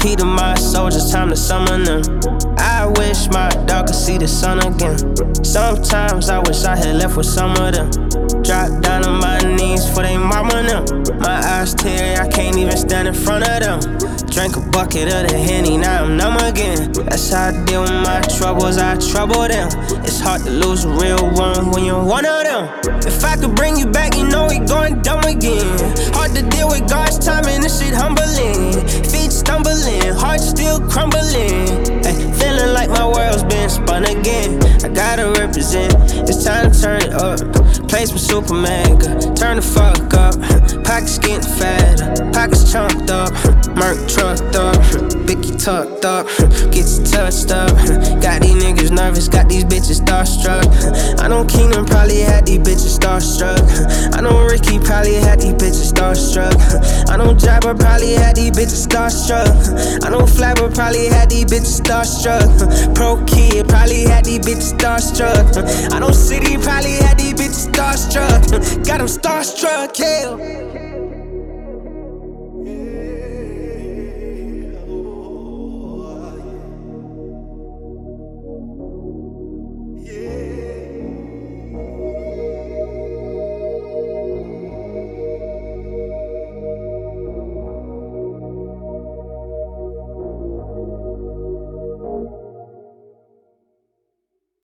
RIP to my soldiers, time to summon them. I wish my dog could see the sun again. Sometimes I wish I had left with some of them. Drop down on my knees for they mama them. My eyes tear, I can't even stand in front of them. Drank a bucket of the Henny, now I'm numb again. That's how I deal with my troubles, I trouble them. It's hard to lose a real one when you're one of them. If I could bring you back, you know we going dumb again. Hard to deal with God's timing, this shit humbling. Feet stumbling, heart still crumbling. Ay, feeling like my world's been spun again. I gotta represent, it's time to turn it up. Play some Superman, turn the fuck up. Pockets getting fatter, pockets chunked up. Merc trucked up, Bicky tucked up. Gets touched up. Got these niggas nervous, got these bitches starstruck. I know Kingdom probably had these bitches starstruck. I know Ricky probably had these bitches starstruck. I know Jabba probably had these bitches starstruck. I know Flabber probably had these bitches starstruck. Pro Kid probably had these bitches starstruck. I know City probably had these bitches starstruck. Got them starstruck, yeah.